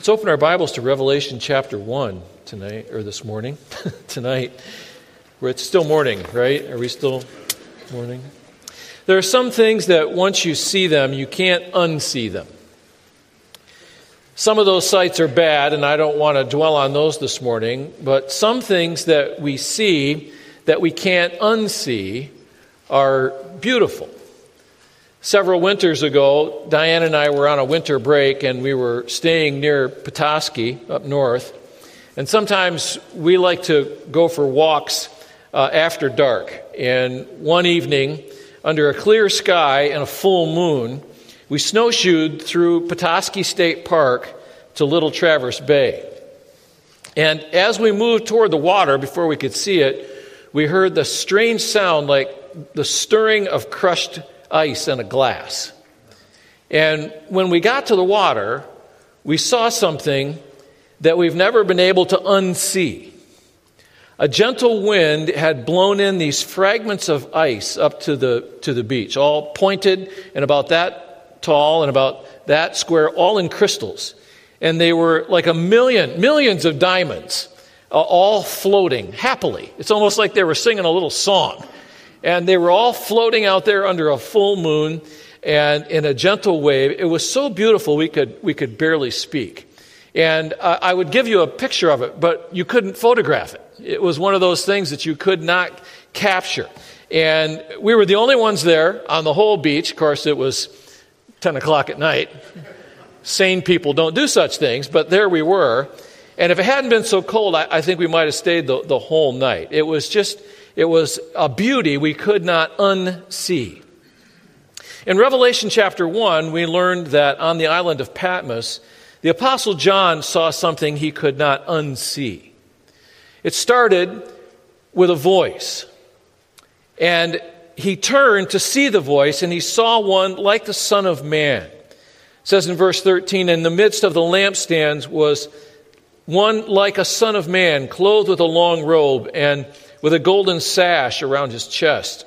Let's open our Bibles to Revelation chapter 1 tonight, or this morning, tonight. Where it's still morning, right? Are we still morning? There are some things that once you see them, you can't unsee them. Some of those sights are bad, and I don't want to dwell on those this morning, but some things that we see that we can't unsee are beautiful. Several winters ago, Diane and I were on a winter break, and we were staying near Petoskey up north. And sometimes we like to go for walks after dark. And one evening, under a clear sky and a full moon, we snowshoed through Petoskey State Park to Little Traverse Bay. And as we moved toward the water, before we could see it, we heard the strange sound like the stirring of crushed ice in a glass. And when we got to the water, we saw something that we've never been able to unsee. A gentle wind had blown in these fragments of ice up to the beach, all pointed and about that tall and about that square, all in crystals. And they were like millions of diamonds, all floating happily. It's almost like they were singing a little song. And they were all floating out there under a full moon and in a gentle wave. It was so beautiful we could barely speak. And I would give you a picture of it, but you couldn't photograph it. It was one of those things that you could not capture. And we were the only ones there on the whole beach. Of course, it was 10 o'clock at night. Sane people don't do such things, but there we were. And if it hadn't been so cold, I think we might have stayed the whole night. It was a beauty we could not unsee. In Revelation chapter 1, we learned that on the island of Patmos, the Apostle John saw something he could not unsee. It started with a voice. And he turned to see the voice, and he saw one like the Son of Man. It says in verse 13, in the midst of the lampstands was one like a Son of Man, clothed with a long robe and with a golden sash around his chest.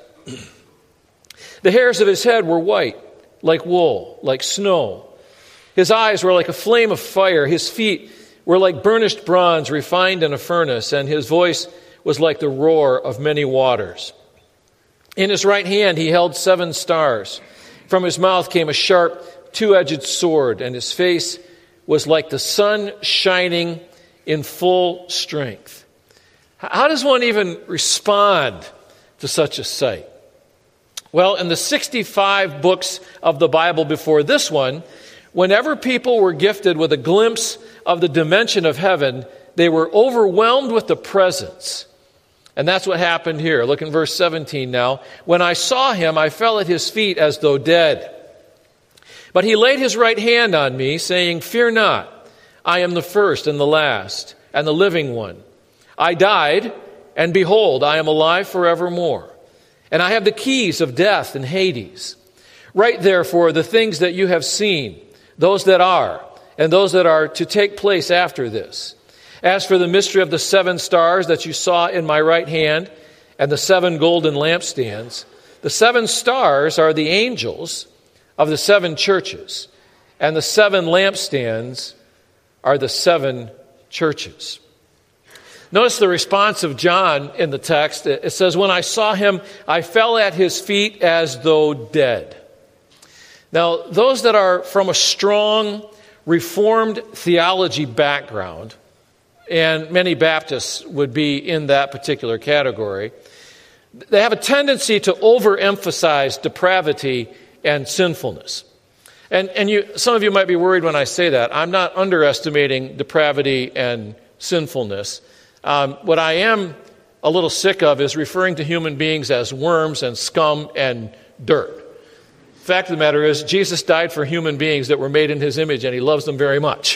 The hairs of his head were white, like wool, like snow. His eyes were like a flame of fire. His feet were like burnished bronze refined in a furnace, and his voice was like the roar of many waters. In his right hand he held 7 stars. From his mouth came a sharp, two-edged sword, and his face was like the sun shining in full strength. How does one even respond to such a sight? Well, in the 65 books of the Bible before this one, whenever people were gifted with a glimpse of the dimension of heaven, they were overwhelmed with the presence. And that's what happened here. Look in verse 17 now. When I saw him, I fell at his feet as though dead. But he laid his right hand on me, saying, fear not, I am the first and the last, and the living one. I died, and behold, I am alive forevermore. And I have the keys of death and Hades. Write therefore the things that you have seen, those that are, and those that are to take place after this. As for the mystery of the 7 stars that you saw in my right hand, and the 7 golden lampstands, the 7 stars are the angels of the 7 churches, and the 7 lampstands are the 7 churches. Notice the response of John in the text. It says, when I saw him, I fell at his feet as though dead. Now, those that are from a strong Reformed theology background, and many Baptists would be in that particular category, they have a tendency to overemphasize depravity and sinfulness. And some of you might be worried when I say that. I'm not underestimating depravity and sinfulness. What I am a little sick of is referring to human beings as worms and scum and dirt. The fact of the matter is, Jesus died for human beings that were made in his image, and he loves them very much.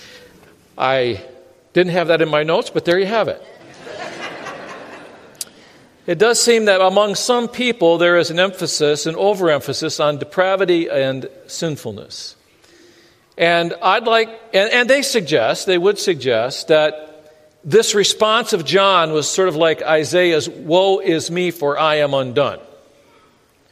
I didn't have that in my notes, but there you have it. It does seem that among some people there is an overemphasis on depravity and sinfulness. And they would suggest that this response of John was sort of like Isaiah's, woe is me, for I am undone.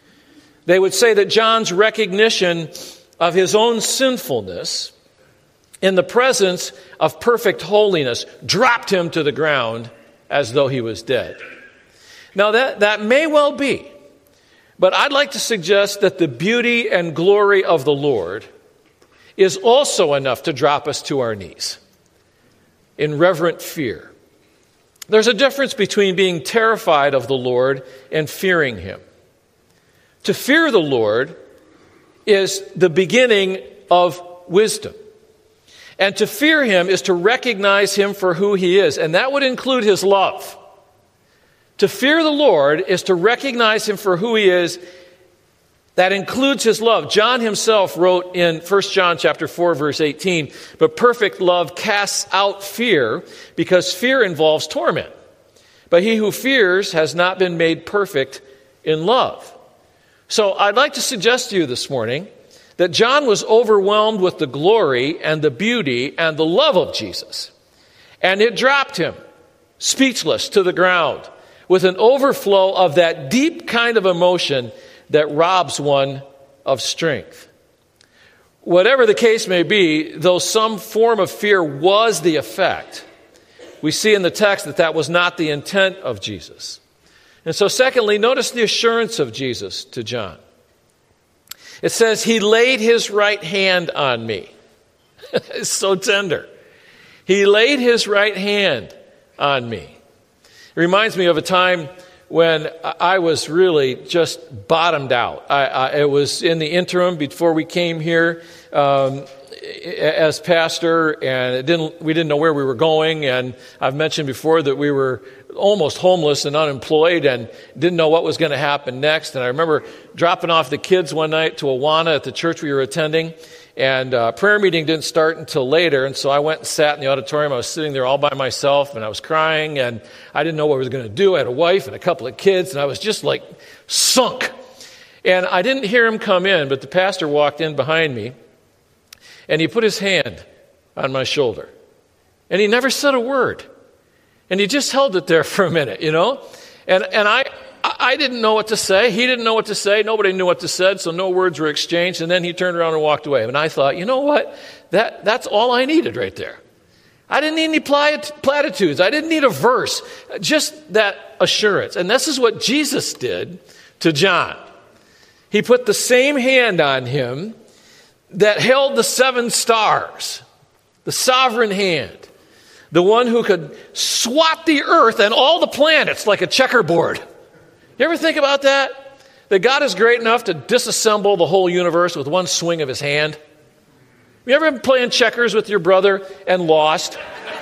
They would say that John's recognition of his own sinfulness in the presence of perfect holiness, dropped him to the ground as though he was dead. Now that may well be, but I'd like to suggest that the beauty and glory of the Lord is also enough to drop us to our knees in reverent fear. There's a difference between being terrified of the Lord and fearing him. To fear the Lord is the beginning of wisdom. And to fear him is to recognize him for who he is, and that would include his love. To fear the Lord is to recognize him for who he is. That includes his love. John himself wrote in 1 John chapter 4, verse 18, "But perfect love casts out fear, because fear involves torment. But he who fears has not been made perfect in love." So I'd like to suggest to you this morning that John was overwhelmed with the glory and the beauty and the love of Jesus. And it dropped him, speechless, to the ground, with an overflow of that deep kind of emotion that robs one of strength. Whatever the case may be, though some form of fear was the effect, we see in the text that that was not the intent of Jesus. And so secondly, notice the assurance of Jesus to John. It says, he laid his right hand on me. It's so tender. He laid his right hand on me. It reminds me of a time when I was really just bottomed out. It was in the interim before we came here as pastor, and we didn't know where we were going. And I've mentioned before that we were almost homeless and unemployed and didn't know what was going to happen next. And I remember dropping off the kids one night to Awana at the church we were attending, and prayer meeting didn't start until later. And so I went and sat in the auditorium. I was sitting there all by myself, and I was crying, and I didn't know what I was going to do. I had a wife and a couple of kids, and I was just like sunk. And I didn't hear him come in, but the pastor walked in behind me, and he put his hand on my shoulder. And he never said a word. And he just held it there for a minute, you know? And I didn't know what to say. He didn't know what to say. Nobody knew what to say, so no words were exchanged. And then he turned around and walked away. And I thought, you know what? That's all I needed right there. I didn't need any platitudes. I didn't need a verse. Just that assurance. And this is what Jesus did to John. He put the same hand on him that held the 7 stars, the sovereign hand. The one who could swat the earth and all the planets like a checkerboard. You ever think about that? That God is great enough to disassemble the whole universe with one swing of his hand? You ever been playing checkers with your brother and lost?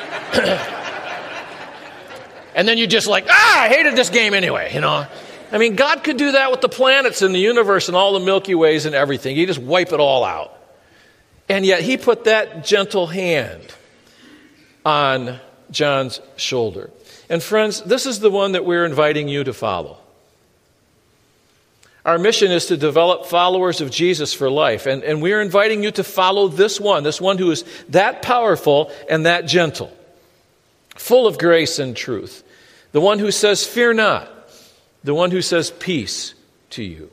And then you just like, I hated this game anyway, you know? I mean, God could do that with the planets and the universe and all the Milky Ways and everything. He'd just wipe it all out. And yet he put that gentle hand on John's shoulder. And friends, this is the one that we're inviting you to follow. Our mission is to develop followers of Jesus for life. And we're inviting you to follow this one who is that powerful and that gentle, full of grace and truth. The one who says, fear not. The one who says, peace to you.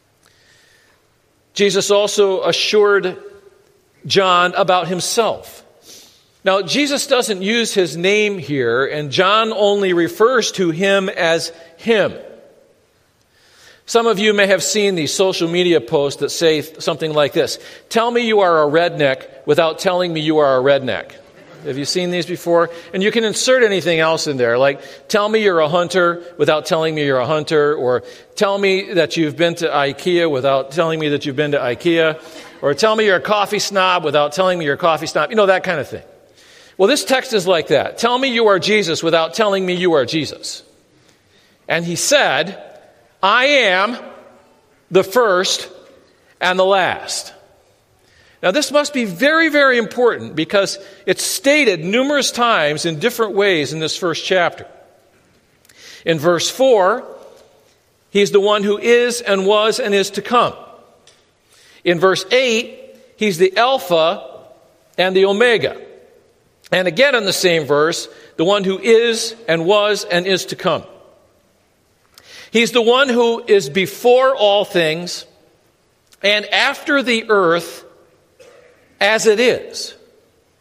Jesus also assured John about himself. Now, Jesus doesn't use his name here, and John only refers to him as him. Some of you may have seen these social media posts that say something like this: tell me you are a redneck without telling me you are a redneck. Have you seen these before? And you can insert anything else in there, like tell me you're a hunter without telling me you're a hunter, or tell me that you've been to IKEA without telling me that you've been to IKEA, or tell me you're a coffee snob without telling me you're a coffee snob. You know, that kind of thing. Well, this text is like that. Tell me you are Jesus without telling me you are Jesus. And he said, I am the first and the last. Now, this must be very, very important because it's stated numerous times in different ways in this first chapter. In verse 4, he's the one who is and was and is to come. In verse 8, he's the Alpha and the Omega. And again in the same verse, the one who is and was and is to come. He's the one who is before all things and after the earth as it is.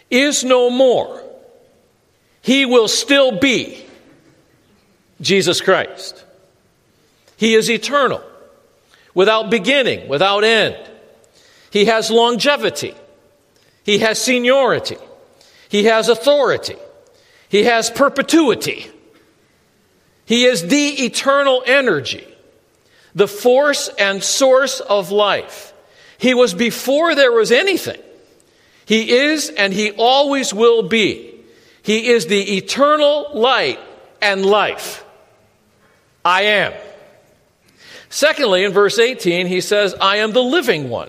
is no more. He will still be Jesus Christ. He is eternal, without beginning, without end. He has longevity. He has seniority. He has authority. He has perpetuity. He is the eternal energy, the force and source of life. He was before there was anything. He is and he always will be. He is the eternal light and life. I am. Secondly, in verse 18, he says, I am the living one.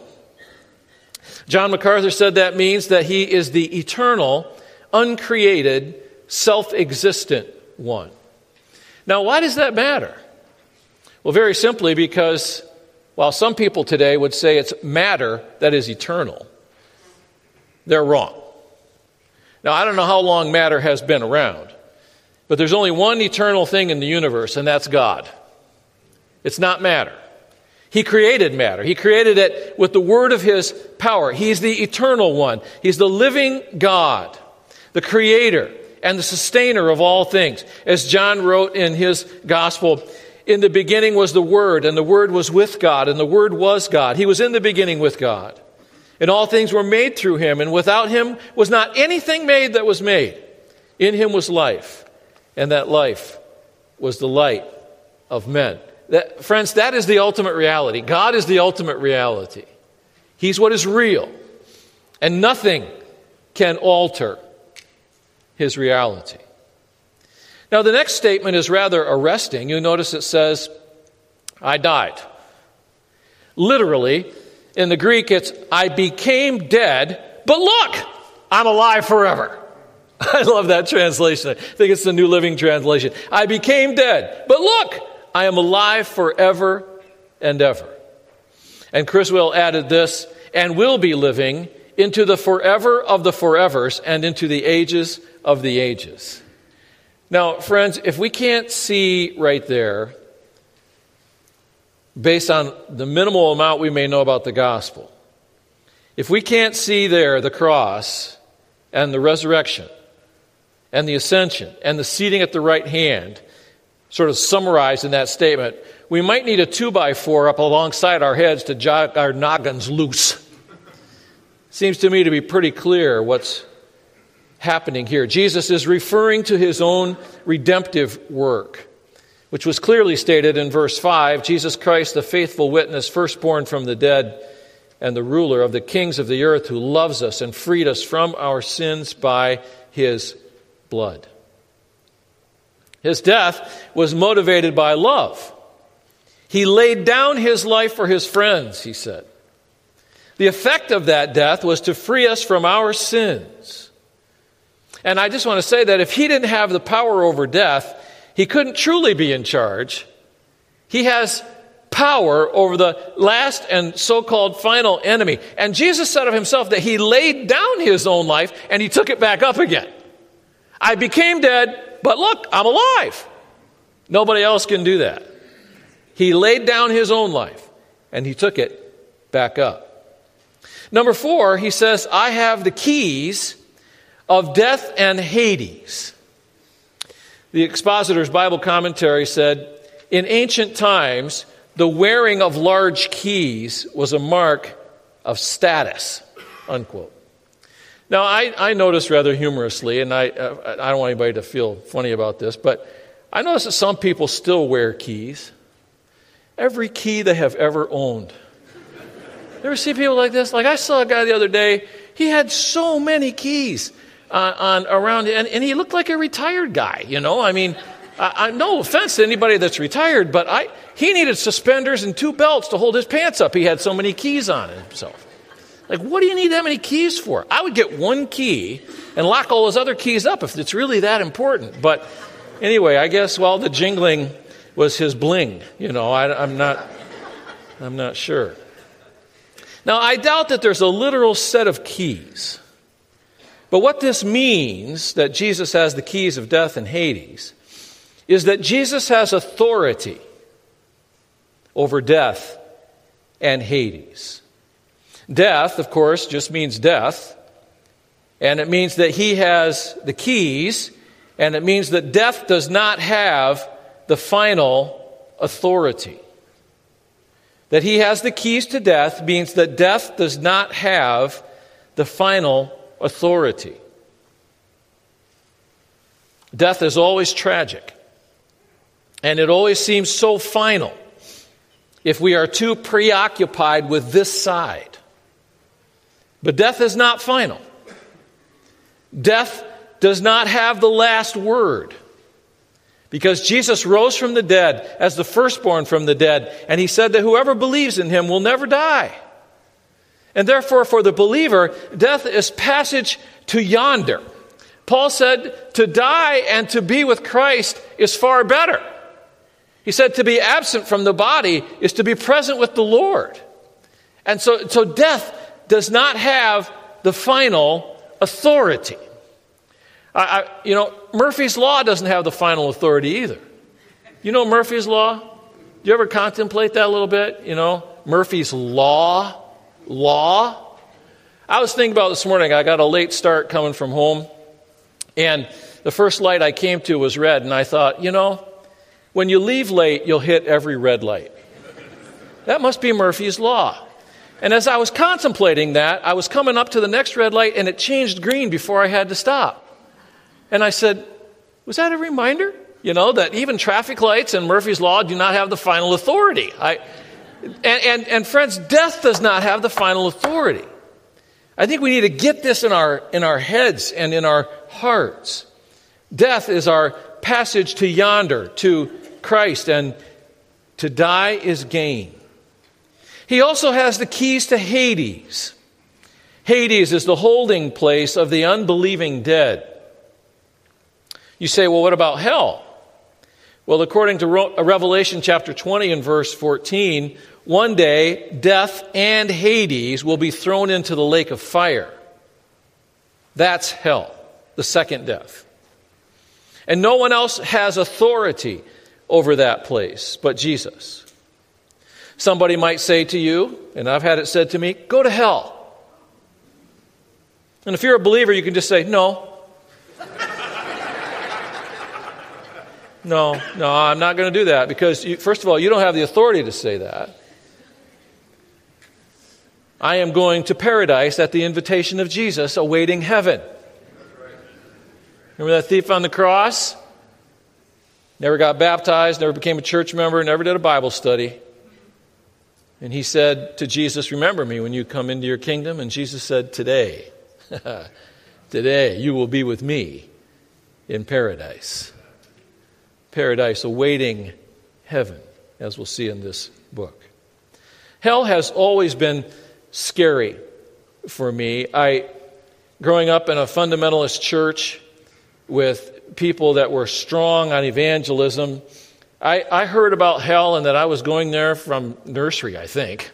John MacArthur said that means that he is the eternal, uncreated, self-existent one. Now, why does that matter? Well, very simply because while some people today would say it's matter that is eternal, they're wrong. Now, I don't know how long matter has been around, but there's only one eternal thing in the universe, and that's God. It's not matter. He created matter. He created it with the word of his power. He's the eternal one. He's the living God, the creator and the sustainer of all things. As John wrote in his gospel, in the beginning was the Word, and the Word was with God, and the Word was God. He was in the beginning with God. And all things were made through him, and without him was not anything made that was made. In him was life, and that life was the light of men. Friends, that is the ultimate reality. God is the ultimate reality. He's what is real, and nothing can alter his reality. Now, the next statement is rather arresting. You notice it says, I died. Literally, in the Greek, it's, I became dead, but look, I'm alive forever. I love that translation. I think it's the New Living Translation. I became dead, but look, I am alive forever and ever. And Criswell added this, and will be living into the forever of the forevers and into the ages of the ages. Now, friends, if we can't see right there, based on the minimal amount we may know about the gospel, if we can't see there the cross and the resurrection and the ascension and the seating at the right hand, sort of summarized in that statement, we might need a 2x4 up alongside our heads to jog our noggins loose. Seems to me to be pretty clear what's happening here. Jesus is referring to his own redemptive work, which was clearly stated in verse 5, Jesus Christ, the faithful witness, firstborn from the dead, and the ruler of the kings of the earth, who loves us and freed us from our sins by his blood. His death was motivated by love. He laid down his life for his friends, he said. The effect of that death was to free us from our sins. And I just want to say that if he didn't have the power over death, he couldn't truly be in charge. He has power over the last and so-called final enemy. And Jesus said of himself that he laid down his own life and he took it back up again. I became dead, but look, I'm alive. Nobody else can do that. He laid down his own life and he took it back up. Number 4, he says, I have the keys of death and Hades. The Expositor's Bible Commentary said, in ancient times, the wearing of large keys was a mark of status, unquote. Now, I noticed rather humorously, and I don't want anybody to feel funny about this, but I noticed that some people still wear keys. Every key they have ever owned. You ever see people like this? Like I saw a guy the other day, he had so many keys around, and he looked like a retired guy, you know? I mean, no offense to anybody that's retired, but he needed suspenders and 2 belts to hold his pants up. He had so many keys on himself. Like, what do you need that many keys for? I would get 1 key and lock all those other keys up if it's really that important. But anyway, I guess, well, the jingling was his bling. You know, I'm not sure. Now, I doubt that there's a literal set of keys. But what this means, that Jesus has the keys of death and Hades, is that Jesus has authority over death and Hades. Death, of course, just means death. And it means that he has the keys, and it means that death does not have the final authority. That he has the keys to death means that death does not have the final authority. Death is always tragic, and it always seems so final if we are too preoccupied with this side. But death is not final. Death does not have the last word, because Jesus rose from the dead as the firstborn from the dead, and he said that whoever believes in him will never die. And therefore, for the believer, death is passage to yonder. Paul said to die and to be with Christ is far better. He said to be absent from the body is to be present with the Lord. And so death does not have the final authority. Murphy's Law doesn't have the final authority either. You know Murphy's Law? Do you ever contemplate that a little bit? Murphy's Law. I was thinking about this morning, I got a late start coming from home, and the first light I came to was red, and I thought, when you leave late, you'll hit every red light. That must be Murphy's Law. And as I was contemplating that, I was coming up to the next red light, and it changed green before I had to stop. And I said, was that a reminder? That even traffic lights and Murphy's Law do not have the final authority. And friends, death does not have the final authority. I think we need to get this in our heads and in our hearts. Death is our passage to yonder, to Christ, and to die is gain. He also has the keys to Hades. Hades is the holding place of the unbelieving dead. You say, well, what about hell? Well, according to Revelation chapter 20 and verse 14, one day death and Hades will be thrown into the lake of fire. That's hell, the second death. And no one else has authority over that place but Jesus. Somebody might say to you, and I've had it said to me, go to hell. And if you're a believer, you can just say, no. No, I'm not going to do that, because, first of all, you don't have the authority to say that. I am going to paradise at the invitation of Jesus, awaiting heaven. Remember that thief on the cross? Never got baptized, never became a church member, never did a Bible study. And he said to Jesus, remember me when you come into your kingdom. And Jesus said, today you will be with me in paradise. Paradise awaiting heaven, as we'll see in this book. Hell has always been scary for me. Growing up in a fundamentalist church with people that were strong on evangelism, I heard about hell and that I was going there from nursery, I think.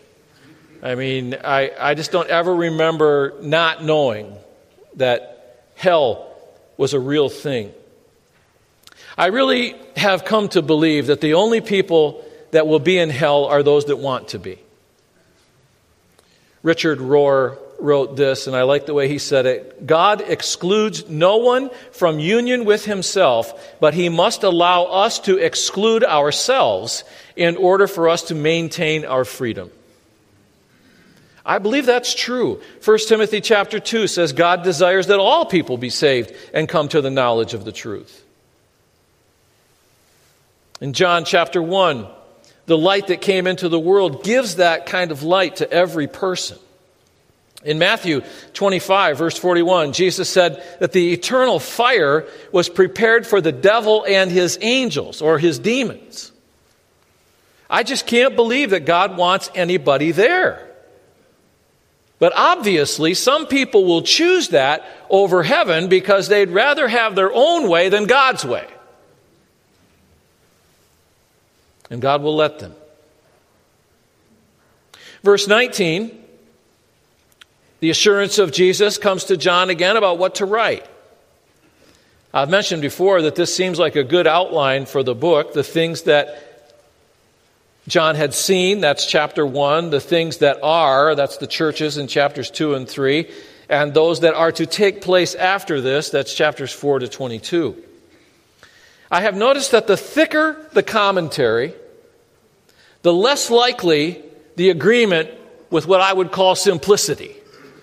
I just don't ever remember not knowing that hell was a real thing. I really have come to believe that the only people that will be in hell are those that want to be. Richard Rohr wrote this, and I like the way he said it. God excludes no one from union with himself, but he must allow us to exclude ourselves in order for us to maintain our freedom. I believe that's true. 1 Timothy chapter 2 says God desires that all people be saved and come to the knowledge of the truth. In John chapter 1, the light that came into the world gives that kind of light to every person. In Matthew 25, verse 41, Jesus said that the eternal fire was prepared for the devil and his angels, or his demons. I just can't believe that God wants anybody there. But obviously, some people will choose that over heaven because they'd rather have their own way than God's way. And God will let them. Verse 19, the assurance of Jesus comes to John again about what to write. I've mentioned before that this seems like a good outline for the book. The things that John had seen, that's chapter 1. The things that are, that's the churches in chapters 2 and 3. and those that are to take place after this, that's chapters 4 to 22. I have noticed that the thicker the commentary, the less likely the agreement with what I would call simplicity.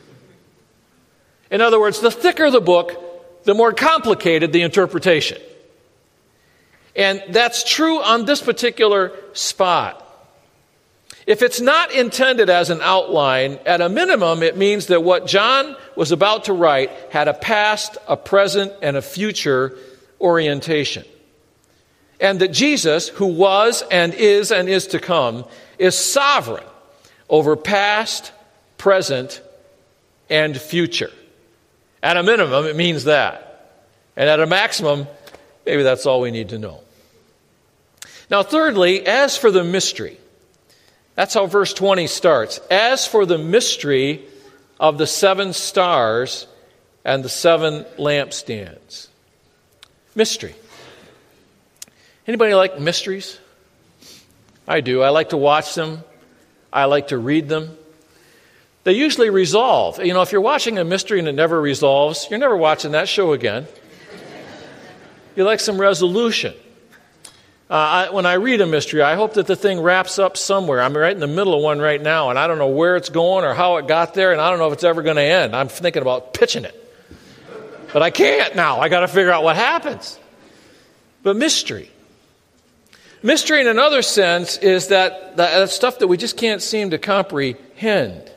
In other words, the thicker the book, the more complicated the interpretation. And that's true on this particular spot. If it's not intended as an outline, at a minimum, it means that what John was about to write had a past, a present, and a future orientation. And that Jesus, who was and is to come, is sovereign over past, present, and future. At a minimum, it means that. And at a maximum, maybe that's all we need to know. Now, thirdly, as for the mystery, that's how verse 20 starts. As for the mystery of the 7 stars and the 7 lampstands. Mystery. Anybody like mysteries? I do. I like to watch them. I like to read them. They usually resolve. You know, if you're watching a mystery and it never resolves, you're never watching that show again. You like some resolution. When I read a mystery, I hope that the thing wraps up somewhere. I'm right in the middle of one right now, and I don't know where it's going or how it got there, and I don't know if it's ever going to end. I'm thinking about pitching it. But I can't now. I got to figure out what happens. But mystery. Mystery in another sense is that stuff that we just can't seem to comprehend.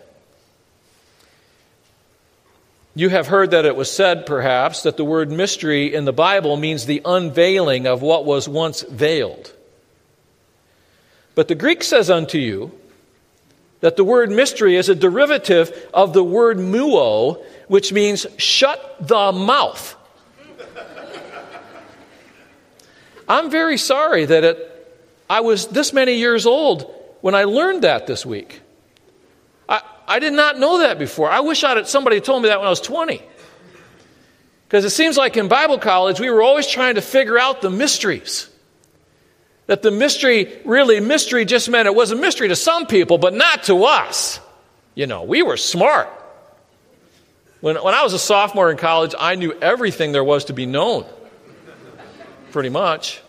You have heard that it was said, perhaps, that the word mystery in the Bible means the unveiling of what was once veiled. But the Greek says unto you that the word mystery is a derivative of the word muo, which means shut the mouth. I'm very sorry that I was this many years old when I learned that this week. I did not know that before. I wish somebody had told me that when I was 20. Because it seems like in Bible college, we were always trying to figure out the mysteries. That the mystery just meant it was a mystery to some people, but not to us. You know, we were smart. When I was a sophomore in college, I knew everything there was to be known. Pretty much.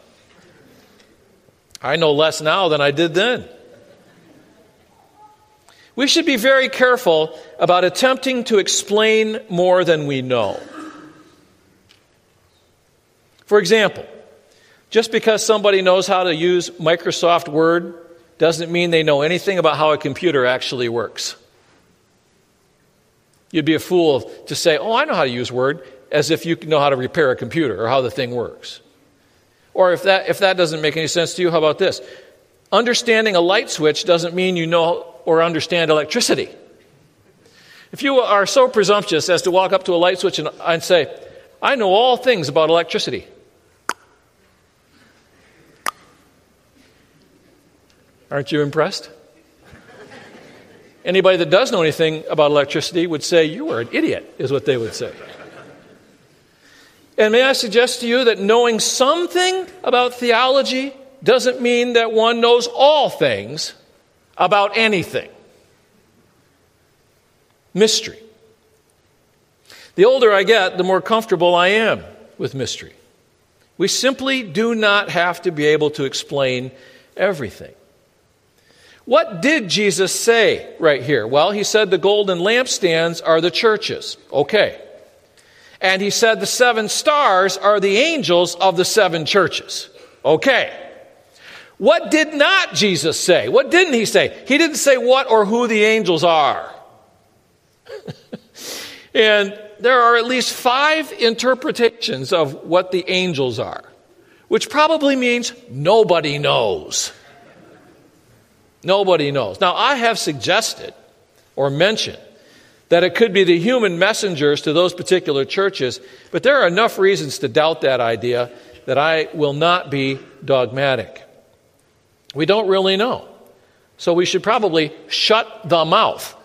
I know less now than I did then. We should be very careful about attempting to explain more than we know. For example, just because somebody knows how to use Microsoft Word doesn't mean they know anything about how a computer actually works. You'd be a fool to say, oh, I know how to use Word, as if you know how to repair a computer or how the thing works. Or if that doesn't make any sense to you, how about this? Understanding a light switch doesn't mean you know or understand electricity. If you are so presumptuous as to walk up to a light switch and say, I know all things about electricity. Aren't you impressed? Anybody that does know anything about electricity would say, you are an idiot, is what they would say. And may I suggest to you that knowing something about theology doesn't mean that one knows all things about anything. Mystery. The older I get, the more comfortable I am with mystery. We simply do not have to be able to explain everything. What did Jesus say right here? Well, he said the golden lampstands are the churches. Okay. And he said the 7 stars are the angels of the 7 churches. Okay. What did not Jesus say? What didn't he say? He didn't say what or who the angels are. And there are at least 5 interpretations of what the angels are, which probably means nobody knows. Nobody knows. Now, I have suggested or mentioned that it could be the human messengers to those particular churches, but there are enough reasons to doubt that idea that I will not be dogmatic. We don't really know. So we should probably shut the mouth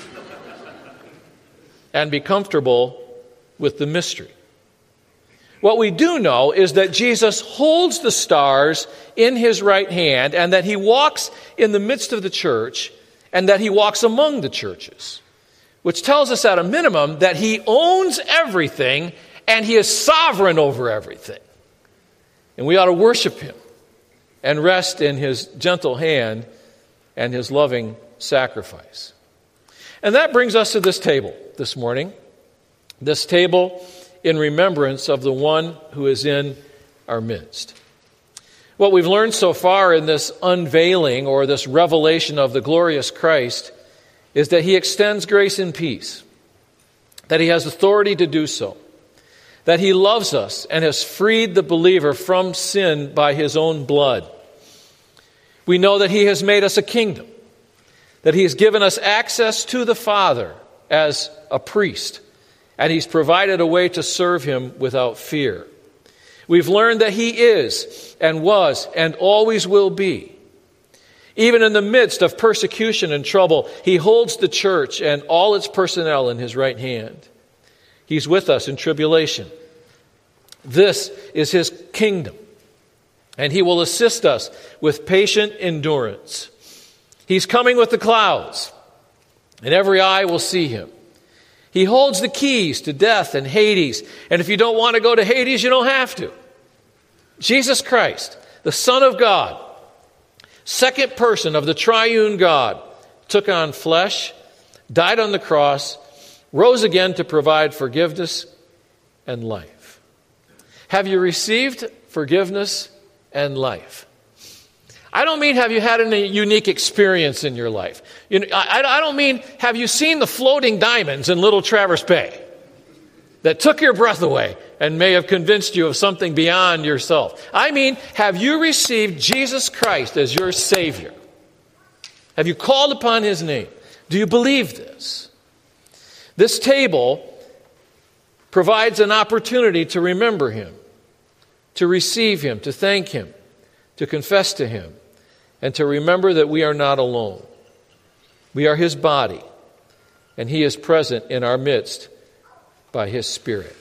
and be comfortable with the mystery. What we do know is that Jesus holds the stars in his right hand and that he walks in the midst of the church and that he walks among the churches. which tells us at a minimum that he owns everything and he is sovereign over everything. And we ought to worship him and rest in his gentle hand and his loving sacrifice. And that brings us to this table this morning. This table in remembrance of the one who is in our midst. What we've learned so far in this unveiling or this revelation of the glorious Christ is that he extends grace and peace, that he has authority to do so, that he loves us and has freed the believer from sin by his own blood. We know that he has made us a kingdom, that he has given us access to the Father as a priest, and he's provided a way to serve him without fear. We've learned that he is and was and always will be. Even in the midst of persecution and trouble, he holds the church and all its personnel in his right hand. He's with us in tribulation. This is his kingdom, and he will assist us with patient endurance. He's coming with the clouds, and every eye will see him. He holds the keys to death and Hades, and if you don't want to go to Hades, you don't have to. Jesus Christ, the Son of God, second person of the triune God, took on flesh, died on the cross, rose again to provide forgiveness and life. Have you received forgiveness and life? I don't mean have you had a unique experience in your life. I don't mean have you seen the floating diamonds in Little Traverse Bay that took your breath away and may have convinced you of something beyond yourself. I mean, have you received Jesus Christ as your Savior? Have you called upon his name? Do you believe this? This table provides an opportunity to remember him, to receive him, to thank him, to confess to him, and to remember that we are not alone. We are his body, and he is present in our midst by his Spirit.